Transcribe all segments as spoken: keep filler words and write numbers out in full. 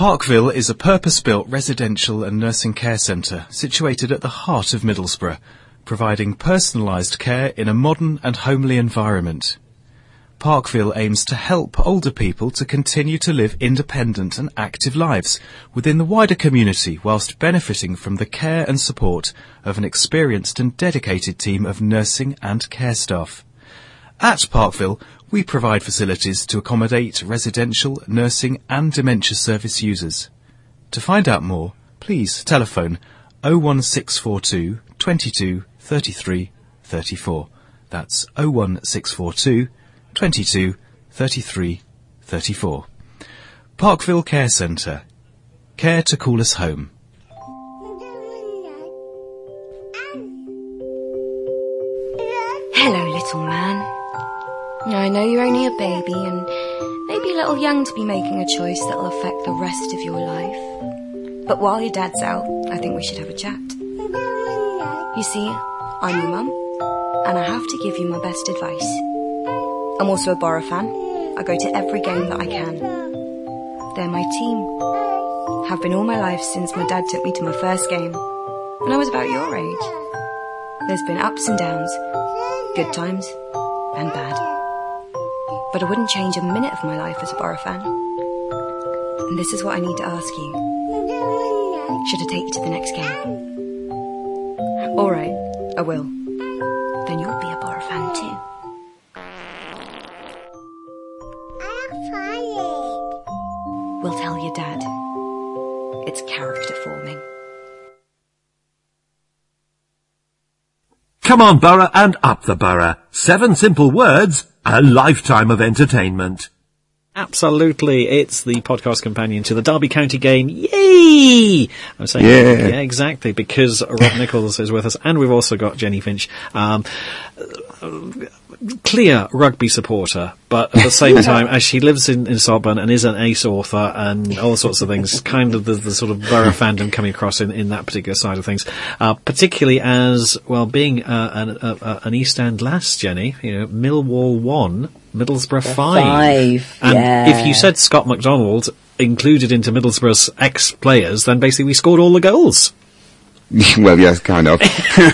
Parkville is a purpose-built residential and nursing care centre situated at the heart of Middlesbrough, providing personalised care in a modern and homely environment. Parkville aims to help older people to continue to live independent and active lives within the wider community whilst benefiting from the care and support of an experienced and dedicated team of nursing and care staff. At Parkville, we provide facilities to accommodate residential, nursing and dementia service users. To find out more, please telephone oh one six four two, twenty-two, thirty-three, thirty-four. That's oh one six four two, twenty-two, thirty-three, thirty-four. Parkville Care Centre. Care to call us home. Hello, little man. I know you're only a baby and maybe a little young to be making a choice that'll affect the rest of your life. But while your dad's out, I think we should have a chat. You see, I'm your mum, and I have to give you my best advice. I'm also a Borough fan. I go to every game that I can. They're my team. Have been all my life since my dad took me to my first game, when I was about your age. There's been ups and downs, good times and bad. But I wouldn't change a minute of my life as a Borough fan. And this is what I need to ask you. Should I take you to the next game? All right, I will. Then you'll be a Borough fan too. We'll tell your dad. It's character forming. Come on, Borough, and up the Borough. Seven simple words, a lifetime of entertainment. Absolutely, it's the podcast companion to the Derby County game. Yay! I'm saying, yeah, yeah exactly, because Rob Nichols is with us, and we've also got Jenny Finch. Um, clear rugby supporter, but at the same time, as she lives in, in Saltburn and is an ace author and all sorts of things, kind of the, the sort of Borough fandom coming across in, in that particular side of things, uh, particularly as, well, being uh, an, uh, an East End lass, Jenny, you know, Millwall one, Middlesbrough five. Five, and yeah. if you said Scott McDonald included into Middlesbrough's ex-players, then basically we scored all the goals. Well, yes, kind of.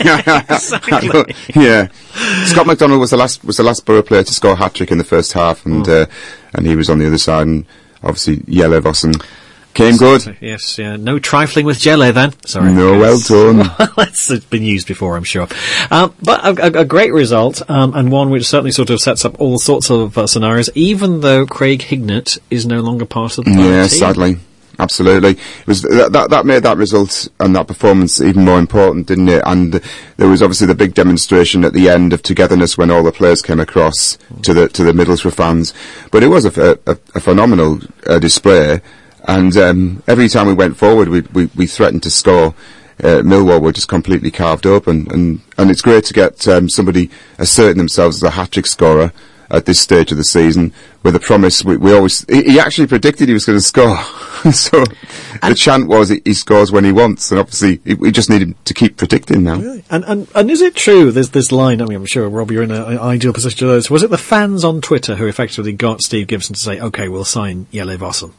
Exactly. Yeah. Scott McDonald was the last was the last Borough player to score a hat-trick in the first half, and mm. uh, and he was on the other side, and obviously Jelle Vossen came good. Yes, yeah. No trifling with Jelle then. Sorry. No, well done. It's been used before, I'm sure. Um, but a, a, a great result, um, and one which certainly sort of sets up all sorts of uh, scenarios, even though Craig Hignett is no longer part of the Yeah, team. sadly. Absolutely. It was that, that that made that result and that performance even more important, didn't it? And there was obviously the big demonstration at the end of togetherness when all the players came across mm. to the to the Middlesbrough fans. But it was a, a, a phenomenal uh, display, and um, every time we went forward, we we, we threatened to score. Uh, Millwall were just completely carved up, and and, and it's great to get um, somebody asserting themselves as a hat-trick scorer at this stage of the season, with a promise. We, we always, he, he actually predicted he was going to score. So and the chant was he, he scores when he wants, and obviously he, we just need him to keep predicting now. Really? And, and and is it true? There's this line. I mean, I'm sure Rob, you're in an ideal position to do this. Was it the fans on Twitter who effectively got Steve Gibson to say, "Okay, we'll sign Jelle Vossen"?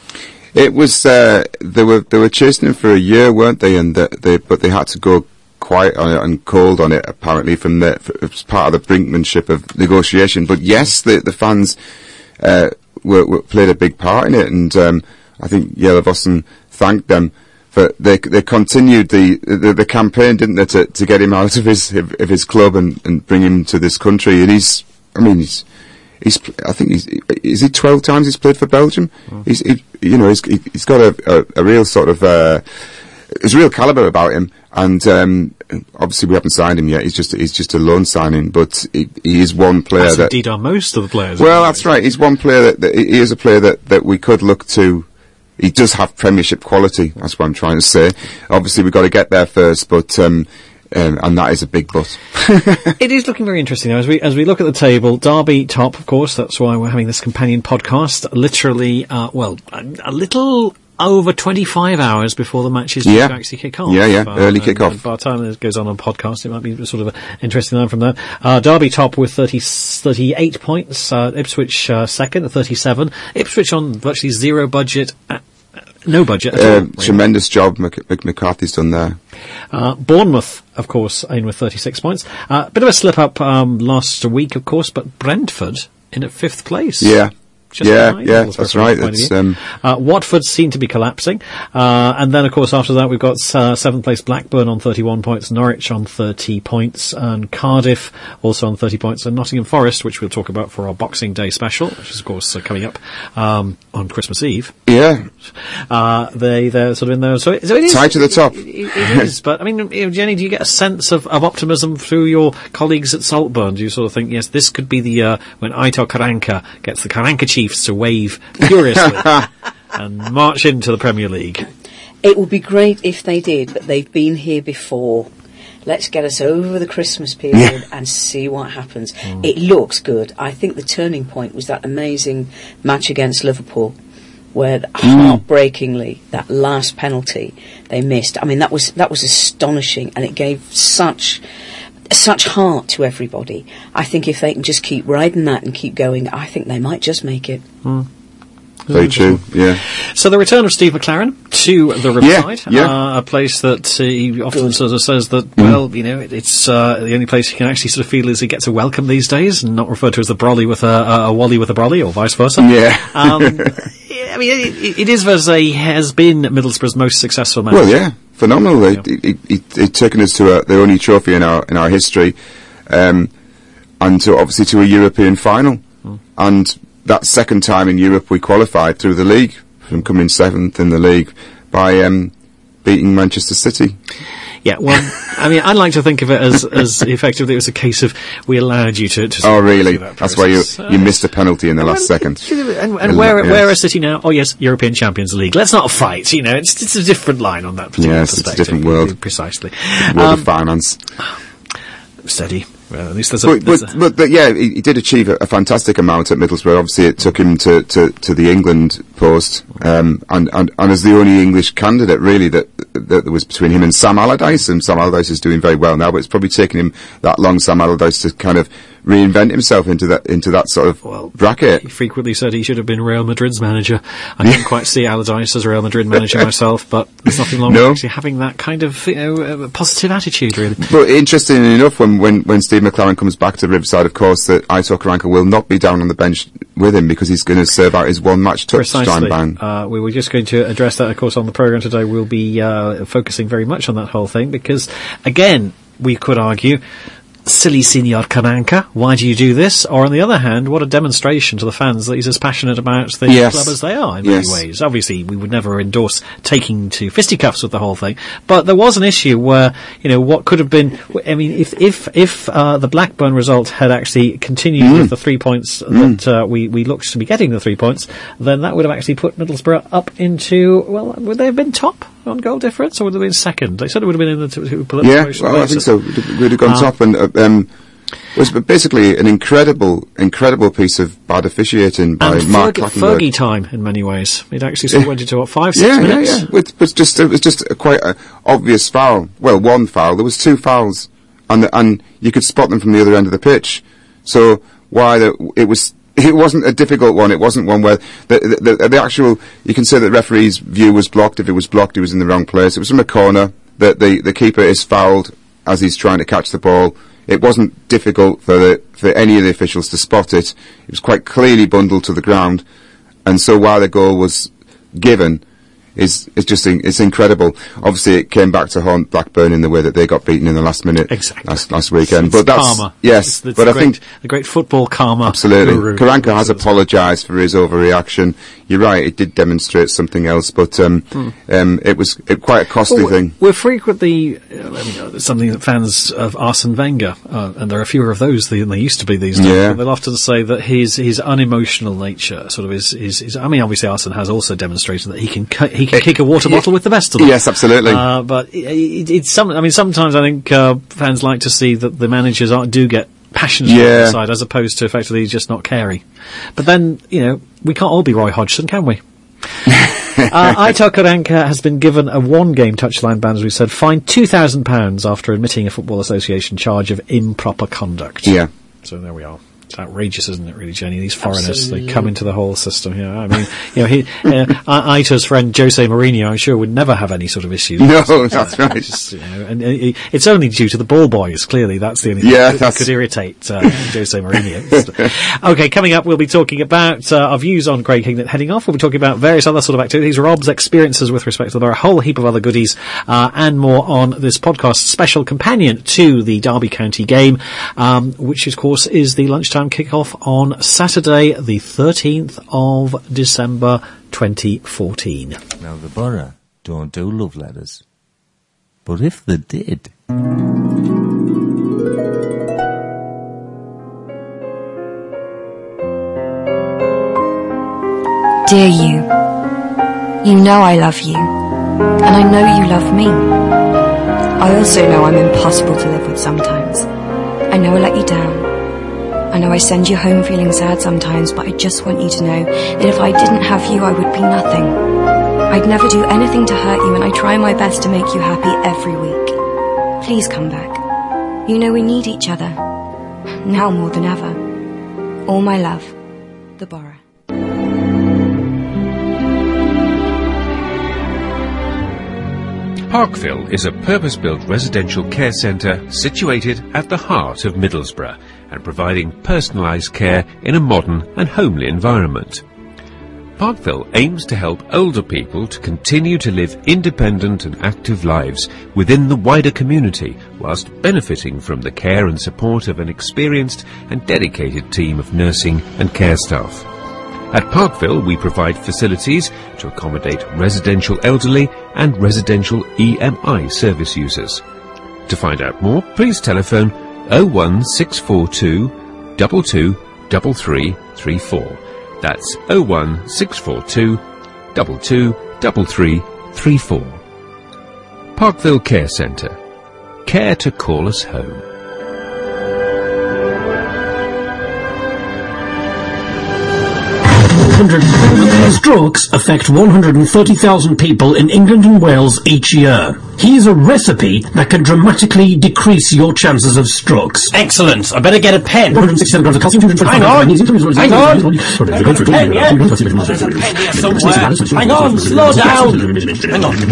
It was. Uh, they were they were chasing him for a year, weren't they? And the, they but they had to go quiet on it and cold on it, apparently, from the as part of the brinkmanship of negotiation. But yes, the the fans uh, were, were played a big part in it, and um, I think Jelle Vossen thanked them for they they continued the, the the campaign, didn't they, to to get him out of his of his club and, and bring him to this country. And he's, I mean, he's he's I think he's is he twelve times he's played for Belgium. Mm. He's he, you know he's he's got a a, a real sort of uh, there's real calibre about him. And um, obviously we haven't signed him yet. He's just he's just a loan signing, but he, he is one player that's that indeed are most of the players. Well, that's right. He's one player that, that he is a player that, that we could look to. He does have Premiership quality. That's what I'm trying to say. Obviously we've got to get there first, but um, um, and that is a big but. It is looking very interesting now as we as we look at the table. Derby top, of course. That's why we're having this companion podcast. Literally, uh, well, a, a little over twenty-five hours before the match is due yeah. to actually kick off. Yeah, yeah, uh, early and, kick off. And by the time it goes on on podcast, it might be sort of an interesting line from that. Uh, Derby top with thirty, thirty-eight points, uh, Ipswich uh, second at thirty-seven. Ipswich on virtually zero budget at No budget at Uh, all. Really. tremendous job Mc- Mc- McCarthy's done there. Uh, Bournemouth, of course, in with thirty-six points. A uh, bit of a slip up um, last week, of course, but Brentford in at fifth place. Yeah. Just yeah, behind yeah, Middlesbrough that's from right. that point of It's, view. um, uh, Watford seem to be collapsing. Uh, and then, of course, after that, we've got uh, seventh place Blackburn on thirty-one points, Norwich on thirty points, and Cardiff also on thirty points, and Nottingham Forest, which we'll talk about for our Boxing Day special, which is, of course, uh, coming up um, on Christmas Eve. yeah. Uh, they, they're sort of in there. So, it, so it is. Tied to the top. It, it, it is. But, I mean, you know, Jenny, do you get a sense of, of optimism through your colleagues at Saltburn? Do you sort of think, yes, this could be the year when Aitor Karanka gets the Karanka Chiefs to wave furiously and march into the Premier League? It would be great if they did, but they've been here before. Let's get us over the Christmas period Yeah. and see what happens. Mm. It looks good. I think the turning point was that amazing match against Liverpool, where mm. heartbreakingly that last penalty they missed. I mean, that was that was astonishing, and it gave such such heart to everybody. I think if they can just keep riding that and keep going, I think they might just make it. Mm. Very true, yeah. So the return of Steve McLaren to the Riverside, Yeah, yeah. Uh, a place that uh, he often sort of says that, well, you know, it, it's uh, the only place he can actually sort of feel as he gets a welcome these days, and not referred to as the brolly with a, a, a wally with a brolly, or vice versa. Yeah. um, I mean, it, it is fair to say he has been Middlesbrough's most successful manager. Well, yeah, phenomenal. Yeah. It, it, it, it taken us to a, the only trophy in our in our history, um, and to, obviously to a European final. Mm. And that second time in Europe we qualified through the league, from coming seventh in the league by um, beating Manchester City. Yeah, well, I mean, I'd like to think of it as, as effectively it was a case of we allowed you to... to Oh, really? that That's why you process. you missed a penalty in the last Well, second. And, and where, Yes. where are City now? Oh, yes, European Champions League. Let's not fight, you know, it's, it's a different line on that particular Yes, it's a perspective. different world. Precisely. World Um, of finance. steady. Well, at least there's a... But, there's but, a but, but yeah, he, he did achieve a, a fantastic amount at Middlesbrough. Obviously, it took him to, to, to the England post, um, and, and, and as the only English candidate, really, that, that there was between him and Sam Allardyce, and Sam Allardyce is doing very well now, but it's probably taken him that long, Sam Allardyce, to kind of reinvent himself into that into that sort of Well, bracket. He frequently said he should have been Real Madrid's manager. I didn't quite see Allardyce as Real Madrid manager myself, but there's nothing wrong No. with actually having that kind of, you know, uh, positive attitude, really. But interestingly enough, when, when, when Steve McLaren comes back to Riverside, of course, that Aitor Karanka will not be down on the bench with him, because he's going to serve out his one-match touchdown Precisely. ban. Uh, we were just going to address that, of course, on the programme today. We'll be uh, focusing very much on that whole thing because, again, we could argue, silly Senor Karanka, why do you do this? Or on the other hand, what a demonstration to the fans that he's as passionate about the Yes. club as they are in Yes. many ways. Obviously, we would never endorse taking to fisticuffs with the whole thing, but there was an issue where, you know, what could have been, I mean, if if if uh, the Blackburn result had actually continued Mm. with the three points that uh, we, we looked to be getting the three points, then that would have actually put Middlesbrough up into, well, would they have been top on goal difference, or would they have been second? They said it would have been in the two, two Yeah, promotion well, I think places. so. We'd, we'd have gone Um, top, and uh, um, it was basically an incredible, incredible piece of bad officiating by And Mark Ferg- Clattenburg. Fergie time in many ways. It actually sort of Yeah. went into what, five, six Yeah, yeah, minutes? yeah. It was just, it was just a quite a obvious foul. Well, one foul. There was two fouls, and the, and you could spot them from the other end of the pitch. So why the, it was. It wasn't a difficult one. It wasn't one where the, the, the, the actual, you can say that the referee's view was blocked. If it was blocked, he was in the wrong place. It was from a corner that the, the keeper is fouled as he's trying to catch the ball. It wasn't difficult for the, for any of the officials to spot it. It was quite clearly bundled to the ground. And so while the goal was given, is it's just in, it's incredible. Obviously, it came back to haunt Blackburn in the way that they got beaten in the last minute Exactly. last, last weekend. It's but that's karma. yes, It's, it's but the I great, think the great football karma. absolutely, guru. Karanka has apologised for his overreaction. You're right; it did demonstrate something else, but um, Hmm. um, it was it, quite a costly Well, thing. We're frequently, uh, I mean, uh, something that fans of Arsene Wenger, uh, and there are fewer of those than there used to be these days, Yeah. but they'll often say that his his unemotional nature sort of is, is, is I mean, obviously Arsene has also demonstrated that he can cu- he can kick a water bottle with the best of them. Yes, absolutely. Uh, but it, it, it's some, I mean, sometimes I think uh, fans like to see that the managers are, do get passionate on Yeah. the side as opposed to effectively just not caring. But then, you know, we can't all be Roy Hodgson, can we? uh, Aitor Karanka has been given a one-game touchline ban, as we said, fined two thousand pounds after admitting a Football Association charge of improper conduct. Yeah. So there we are. outrageous, isn't it, really, Jenny? These foreigners, Absolutely. they come into the whole system here. I mean, you know, he, uh, I- Aita's friend Jose Mourinho, I'm sure, would never have any sort of issues. No, that's right. Just, you know, and uh, it's only due to the ball boys, clearly. That's the only thing Yeah, that that's- could irritate uh, Jose Mourinho. Okay, coming up, we'll be talking about uh, our views on Craig Hignett heading off. We'll be talking about various other sort of activities, Rob's experiences with respect to the Borough, a whole heap of other goodies, uh, and more on this podcast special companion to the Derby County game, um, which, of course, is the lunchtime kick-off on Saturday, the thirteenth of December, twenty fourteen. Now, the Borough don't do love letters. But if they did... Dear you, you know I love you, and I know you love me. I also know I'm impossible to live with sometimes. I know I let you down. I know I send you home feeling sad sometimes, but I just want you to know that if I didn't have you, I would be nothing. I'd never do anything to hurt you, and I try my best to make you happy every week. Please come back. You know we need each other. Now more than ever. All my love, the Borough. Parkville is a purpose-built residential care centre situated at the heart of Middlesbrough and providing personalised care in a modern and homely environment. Parkville aims to help older people to continue to live independent and active lives within the wider community whilst benefiting from the care and support of an experienced and dedicated team of nursing and care staff. At Parkville, we provide facilities to accommodate residential elderly and residential E M I service users. To find out more, please telephone oh one six four two, two two three three three four. That's oh one six four two, two two three three three four. Parkville Care Centre. Care to call us home. Strokes affect one hundred thirty thousand people in England and Wales each year. Here's a recipe that can dramatically decrease your chances of strokes. Excellent. I better get a pen. one hundred sixty-seven grams of calcium. Hang on. Hang on. There's a pen, yeah? There's a pen here somewhere. Hang on. Slow down. Hang on.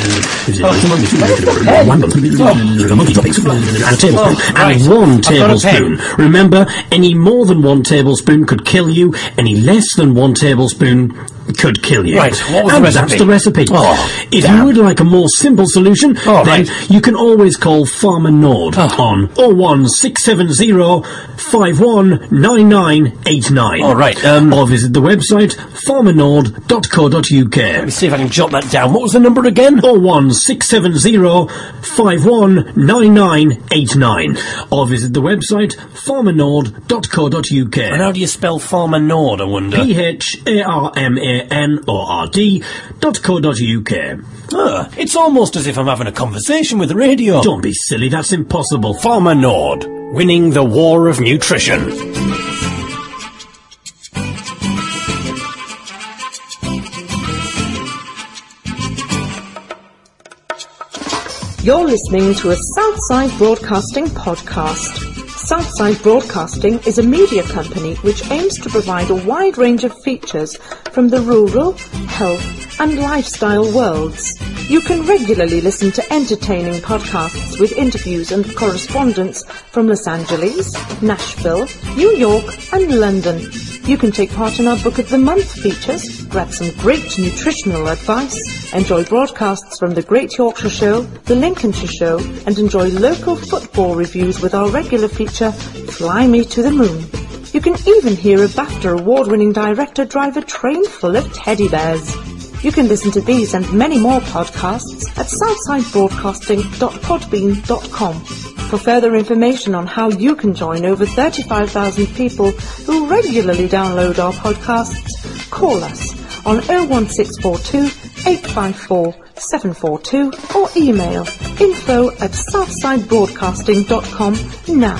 And a tablespoon. And one tablespoon. Remember, any more than one tablespoon could kill you. Any less than one tablespoon could kill you. Right, what was the and recipe? that's the recipe. Oh, if damn. you would like a more simple solution, Oh, then right. you can always call Farmer Nord Oh. on oh one six seven oh, five one nine nine eight nine. All right, um, or visit the website farmer nord dot co dot uk. Let me see if I can jot that down. What was the number again? oh one six seven oh, five one nine nine eight nine. Or visit the website farmer nord dot co dot uk. And how do you spell Farmer Nord, I wonder? P H A R M A N O R D dot co dot uk. Ah, it's almost as if I'm having a conversation with the radio. Don't be silly, that's impossible. Farmer Nord, winning the war of nutrition. You're listening to a Southside Broadcasting podcast. Southside Broadcasting is a media company which aims to provide a wide range of features from the rural, health and lifestyle worlds. You can regularly listen to entertaining podcasts with interviews and correspondence from Los Angeles, Nashville, New York and London. You can take part in our Book of the Month features, grab some great nutritional advice, enjoy broadcasts from the Great Yorkshire Show, the Lincolnshire Show, and enjoy local football reviews with our regular feature, Fly Me to the Moon. You can even hear a BAFTA award-winning director drive a train full of teddy bears. You can listen to these and many more podcasts at southside broadcasting dot podbean dot com. For further information on how you can join over thirty-five thousand people who regularly download our podcasts, call us on oh one six four two, eight five four, seven four two or email info at southside broadcasting dot com now.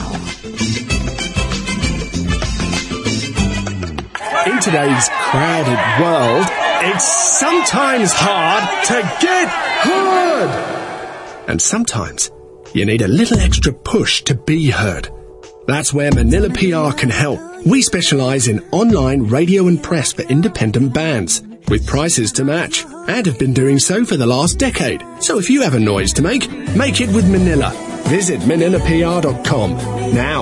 In today's crowded world, it's sometimes hard to get heard. And sometimes you need a little extra push to be heard. That's where Manila P R can help. We specialise in online radio and press for independent bands, with prices to match, and have been doing so for the last decade. So if you have a noise to make, make it with Manila. Visit manila p r dot com now.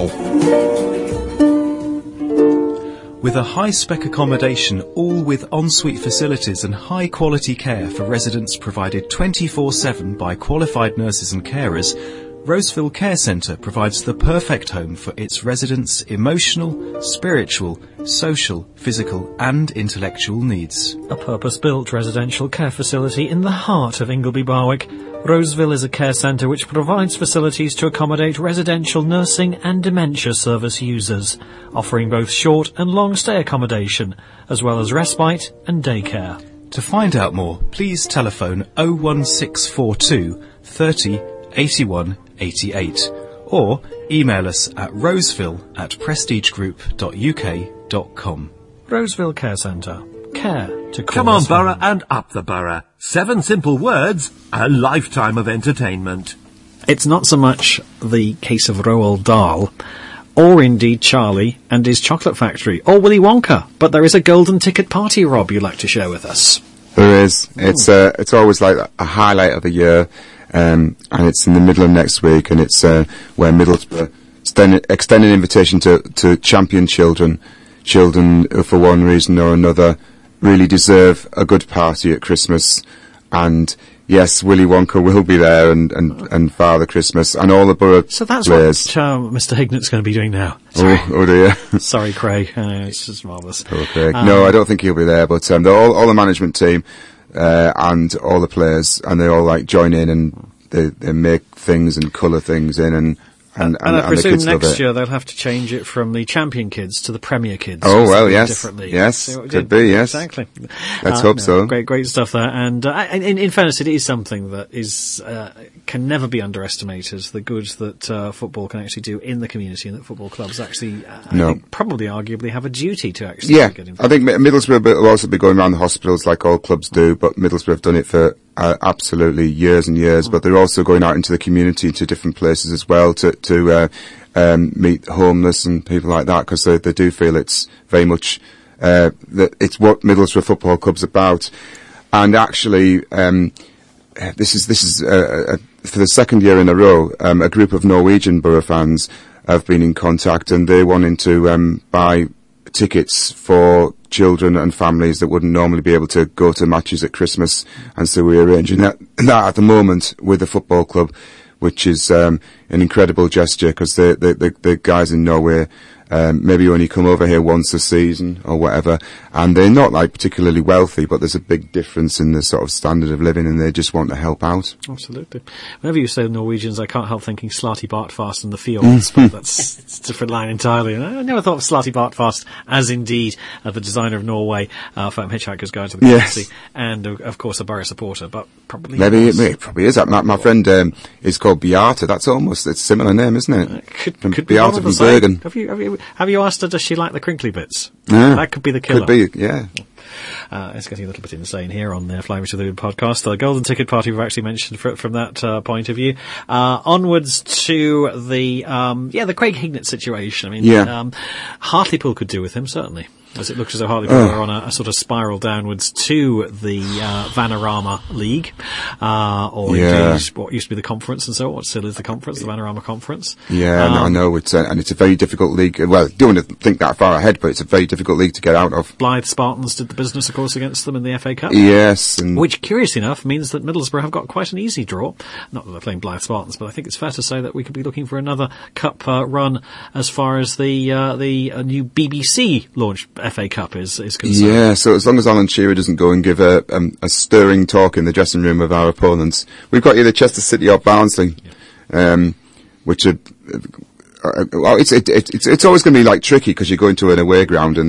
With a high-spec accommodation, all with ensuite facilities and high-quality care for residents provided twenty-four seven by qualified nurses and carers, Roseville Care Centre provides the perfect home for its residents' emotional, spiritual, social, physical and intellectual needs. A purpose-built residential care facility in the heart of Ingleby Barwick, Roseville is a care centre which provides facilities to accommodate residential nursing and dementia service users, offering both short and long stay accommodation, as well as respite and daycare. To find out more, please telephone oh one six four two thirty eighty-one eighty-eight or email us at roseville at prestigegroup dot u k dot com. Roseville Care Centre. Care to call Come on, us Borough, home. and up the Borough. Seven simple words, a lifetime of entertainment. It's not so much the case of Roald Dahl, or indeed Charlie and his chocolate factory, or Willy Wonka, but there is a golden ticket party, Rob, you'd like to share with us. There is. It's uh, it's always like a highlight of the year, um, and it's in the middle of next week, and it's uh, where Middlesbrough extend, extend an invitation to, to champion children, children who for one reason or another really deserve a good party at Christmas. And yes, Willy Wonka will be there, and, and, and Father Christmas, and all the borough So that's players. what uh, Mister Hignet's going to be doing now. Oh, oh dear. Sorry, Craig. Uh, it's just marvellous. Poor Craig. Um, no, I don't think he'll be there, but um, they're all, all the management team uh, and all the players, and they all like join in and they, they make things and colour things in, and and, and, And I and the presume kids love next it. year they'll have to change it from the champion kids to the Premier kids. Oh, because well, they're yes. different leagues. Yes, See what we could did? be, yes. Exactly. Let's Uh, hope no, so. Great, great stuff there. And uh, in, in fairness, it is something that is uh, can never be underestimated. The good that uh, football can actually do in the community, and that football clubs actually, uh, I No. think, probably arguably have a duty to actually Yeah, get I involved. think Mi- Middlesbrough will also be going around the hospitals like all clubs do, but Middlesbrough have done it for uh, absolutely years and years, but they're also going out into the community to different places as well to, to uh, um, meet homeless and people like that, because they, they do feel it's very much uh, that it's what Middlesbrough Football Club's about. And actually, um, this is this is uh, uh, for the second year in a row, um, a group of Norwegian Borough fans have been in contact, and they wanting to um, buy tickets for children and families that wouldn't normally be able to go to matches at Christmas, and so we're arranging that, that at the moment with the football club, which is um, an incredible gesture, because the, the, the, the guys in Norway um, maybe only come over here once a season or whatever, and they're not like particularly wealthy, but there's a big difference in the sort of standard of living, and they just want to help out. Absolutely. Whenever you say Norwegians, I can't help thinking Slarty Bartfast and the Fields, but that's it's a different line entirely. And I never thought of Slarty Bartfast as indeed uh, the designer of Norway, uh, from Hitchhiker's Guide to the Yes. Galaxy, and uh, of course a Borough supporter, but probably Maybe was. it, it probably is. My, my friend um, is called Beata. That's almost it's a similar name, isn't it? Could, From could be one Beata of from the same. Bergen. Have you, have you have you asked her, does she like the crinkly bits? Yeah. That could be the killer. Could be, yeah. Uh, it's getting a little bit insane here on the Flying to the Moon podcast. The Golden Ticket Party we've actually mentioned fr- from that uh, point of view. Uh, onwards to the, um, yeah, the Craig Hignett situation. I mean, Yeah. um, Hartlepool could do with him, certainly. As it looks as though Hartlepool Oh. are on a, a sort of spiral downwards to the uh, Vanarama League, uh, or Yeah. indeed what used to be the conference, and so what still is the conference, the Vanarama Conference. Yeah, no, I Um, know. It's a, and it's a very difficult league. Well, don't want to think that far ahead, but it's a very difficult league to get out of. Blythe Spartans did the business, of course, against them in the F A Cup. Yes, and Which, curiously enough, means that Middlesbrough have got quite an easy draw. Not that they're playing Blythe Spartans, but I think it's fair to say that we could be looking for another cup uh, run as far as the uh, the uh, new B B C launched F A Cup is, is concerned. yeah. So as long as Alan Shearer doesn't go and give a, um, a stirring talk in the dressing room of our opponents, we've got either Chester City or Barnsley, um, which are. Uh, well, it's it, it, it's it's always going to be like tricky because you go into an away ground and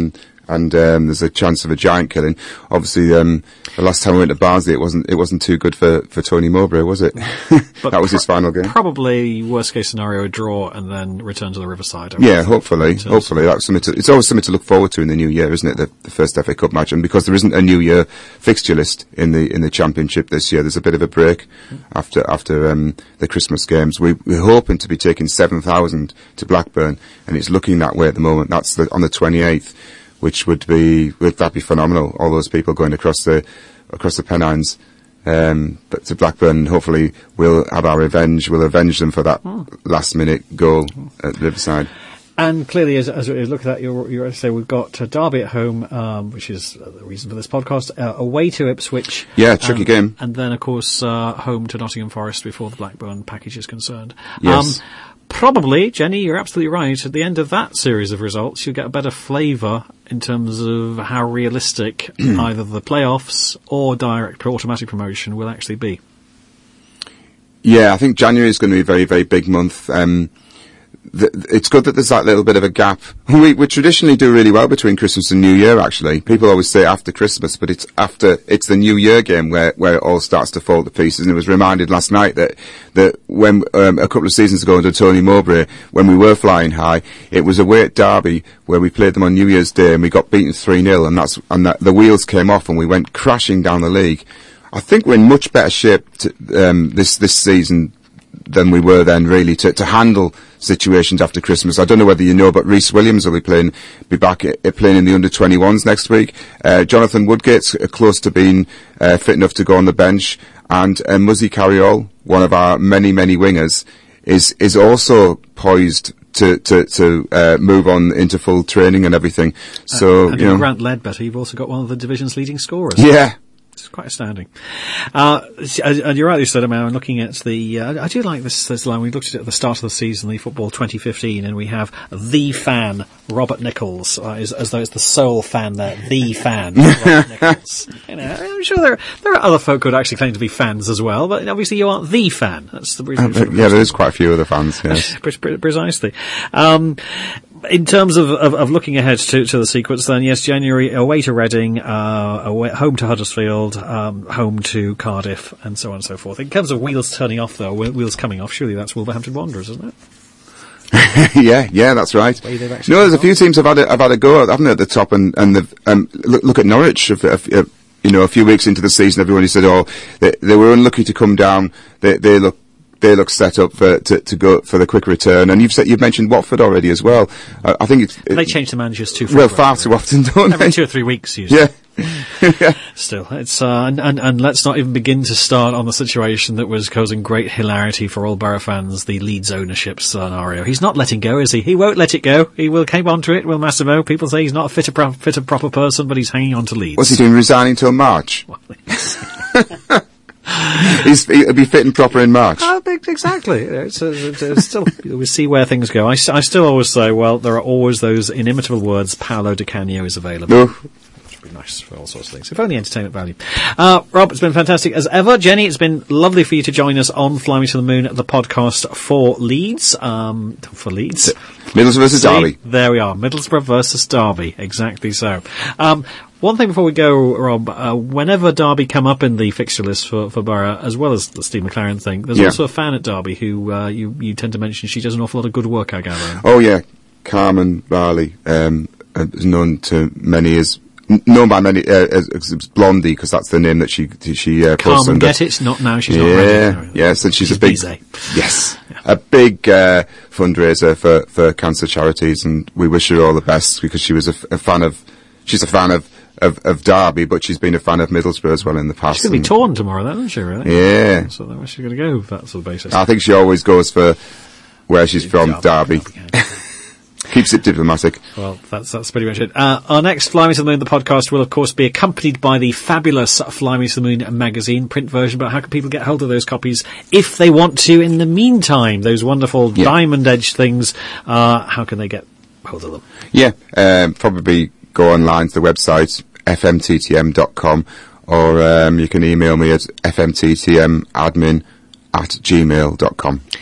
and um, there's a chance of a giant killing. Obviously, um, the last time we went to Barnsley, it wasn't it wasn't too good for, for Tony Mowbray, was it? But that was his final game. Probably worst case scenario, a draw and then return to the Riverside. I Yeah, hopefully, hopefully that's something. To, it's always something to look forward to in the new year, isn't it? The, the first F A Cup match, and because there isn't a new year fixture list in the in the Championship this year, there's a bit of a break after after um, the Christmas games. We, we're hoping to be taking seven thousand to Blackburn, and it's looking that way at the moment. That's the, on the twenty-eighth, which would be would that be phenomenal? All those people going across the across the Pennines. Um, but to Blackburn, hopefully we'll have our revenge. We'll avenge them for that oh. last-minute goal at Riverside. And clearly, as, as we look at that, you're, you're say we've got uh, Derby at home, um, which is the reason for this podcast. Uh, away to Ipswich. Yeah, tricky um, game. And then, of course, uh, home to Nottingham Forest before the Blackburn package is concerned. Yes. Um, Probably, Jenny, you're absolutely right. At the end of that series of results, you'll get a better flavour in terms of how realistic either the playoffs or direct automatic promotion will actually be. Yeah, I think January is going to be a very, very big month. Um, th- it's good that there's that little bit of a gap. We, we traditionally do really well between Christmas and New Year, actually. People always say after Christmas, but it's after, it's the New Year game where, where it all starts to fall to pieces. And it was reminded last night that, that when, um, a couple of seasons ago under Tony Mowbray, when we were flying high, it was away at Derby where we played them on New Year's Day and we got beaten three nil, and that's, and that, the wheels came off and we went crashing down the league. I think we're in much better shape to, um, this, this season than we were then, really, to, to handle situations after Christmas. I don't know whether you know, but Rhys Williams will be playing, be back uh, playing in the under twenty-ones next week. Uh, Jonathan Woodgate's uh, close to being uh, fit enough to go on the bench, and uh, Muzzy Carriol, one of our many, many wingers, is is also poised to to to uh, move on into full training and everything. So, uh, and you know, Grant Ledbetter, you've also got one of the division's leading scorers. Yeah. It's quite astounding. Uh, and you're right, you said, I mean, I'm looking at the, uh, I do like this, this line. We looked at it at the start of the season, the football twenty fifteen, and we have the fan, Robert Nichols, uh, as, as though it's the sole fan there, the fan, Robert Nichols. You know, I'm sure there, there are other folk who would actually claim to be fans as well, but obviously you aren't the fan. That's the reason. Uh, yeah, there is quite a few other fans, yes. Precisely. Um, In terms of, of, of looking ahead to, to the sequence, then, yes, January, away to Reading, uh, away, home to Huddersfield, um, home to Cardiff, and so on and so forth. In terms of wheels turning off, though, wheels coming off, surely that's Wolverhampton Wanderers, isn't it? yeah, yeah, that's right. No, there's a few teams have had a, have had a go, haven't they, at the top, and, and they've, um, look, look at Norwich. If, if, if, you know, a few weeks into the season, everybody said, oh, they, they were unlucky to come down. They, they look They look set up for to, to go for the quick return, and you've said, you've mentioned Watford already as well. Uh, I think it's, it, they change the managers too well far too often, don't Every they? two or three weeks, usually. Yeah. yeah. Still, it's uh, and, and and let's not even begin to start on the situation that was causing great hilarity for all Borough fans, the Leeds ownership scenario. He's not letting go, is he? He won't let it go. He will keep on to it. Will Massimo? People say he's not a fit, a pro- fit, a proper person, but he's hanging on to Leeds. What's he doing? Resigning till March? He's, he'll be fit and proper in March. Uh, exactly. It's, it's, it's still, we see where things go. I, I still always say, well, there are always those inimitable words, Paolo Di Canio is available. No. Which would be nice for all sorts of things. If only entertainment value. Uh, Rob, it's been fantastic as ever. Jenny, it's been lovely for you to join us on Fly Me to the Moon, the podcast for Leeds. Um, for Leeds. Middlesbrough versus See, Derby. There we are. Middlesbrough versus Derby. Exactly so. Um, One thing before we go, Rob, uh, whenever Derby come up in the fixture list for, for Borough, as well as the Steve McLaren thing, there's yeah. also a fan at Derby who uh, you, you tend to mention. She does an awful lot of good work, I gather. Oh, yeah. Carmen Barley, um, is known to many as, known by many uh, as, as Blondie, because that's the name that she she uh, posts Carmen, under. get it? Not now, she's yeah, not ready. Yeah, yes, and she's, she's a big, busy. yes, yeah. a big uh, fundraiser for, for cancer charities, and we wish her all the best, because she was a, f- a fan of, she's a fan of, Of, of Derby, but she's been a fan of Middlesbrough as well in the past. She's going to be torn tomorrow, then, isn't she, really? Yeah. So where's she going to go, that sort of basis? I think she always goes for where she's from, Derby. Derby. Keeps it diplomatic. Well, that's that's pretty much it. Uh, our next Fly Me to the Moon, the podcast, will, of course, be accompanied by the fabulous Fly Me to the Moon magazine print version, but how can people get hold of those copies if they want to in the meantime? Those wonderful yeah. diamond-edged things, uh, how can they get hold of them? Yeah, um, probably go online to the website f m t t m dot com, or um, you can email me at f m t t m admin at gmail dot com.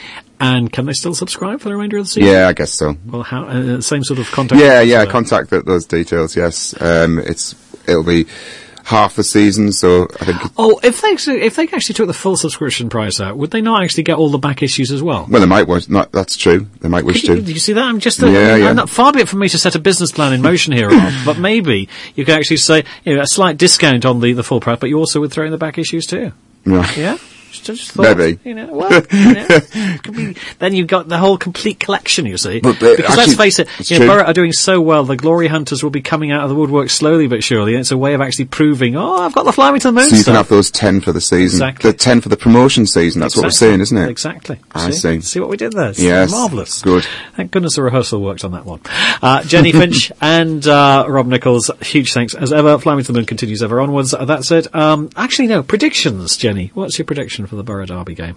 And can they still subscribe for the remainder of the season? Yeah, I guess so. Well, how, uh, same sort of contact? Yeah, yeah, contact th- those details, yes. Um, it's, it'll be half the season, so I think... Oh, if they actually, if they actually took the full subscription price out, would they not actually get all the back issues as well? Well, they might wish, not, that's true. They might wish you, to. Do you see that? I'm just, uh, yeah, I'm yeah. not, far be it from me to set a business plan in motion here, Rob, but maybe you could actually say, you know, a slight discount on the, the full price, but you also would throw in the back issues too. Yeah. Yeah? Just, just thought, Maybe. You know, well, you know, could be, then you've got the whole complete collection, you see. But, uh, because actually, let's face it, you know, true. Borough are doing so well, the Glory Hunters will be coming out of the woodwork slowly but surely, and it's a way of actually proving, oh, I've got the Fly Me to the Moon So you stuff. can have those ten for the season. Exactly. The ten for the promotion season, that's Exactly. what we're saying, isn't it? Exactly. I see? see. See what we did there? It's Yes. marvellous. Good. Thank goodness the rehearsal worked on that one. Uh, Jenny Finch and uh, Rob Nichols, huge thanks as ever. Fly Me to the Moon continues ever onwards. Uh, that's it. Um, actually, no, predictions, Jenny. What's your prediction for the Borough Derby game?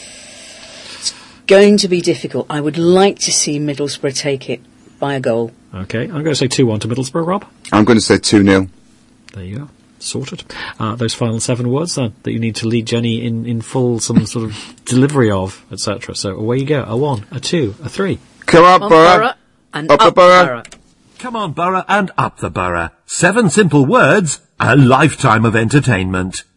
Going to be difficult. I would like to see Middlesbrough take it by a goal. Okay, I'm going to say two one to Middlesbrough, Rob. I'm going to say two nil. There you go. Sorted. Uh, those final seven words then that you need to lead Jenny in, in full some sort of delivery of, et cetera. So away you go. A one, a two, a three. Come on, On Borough. Borough and Up up, the Borough. Borough. Come on, Borough, and up the Borough. Seven simple words, a lifetime of entertainment.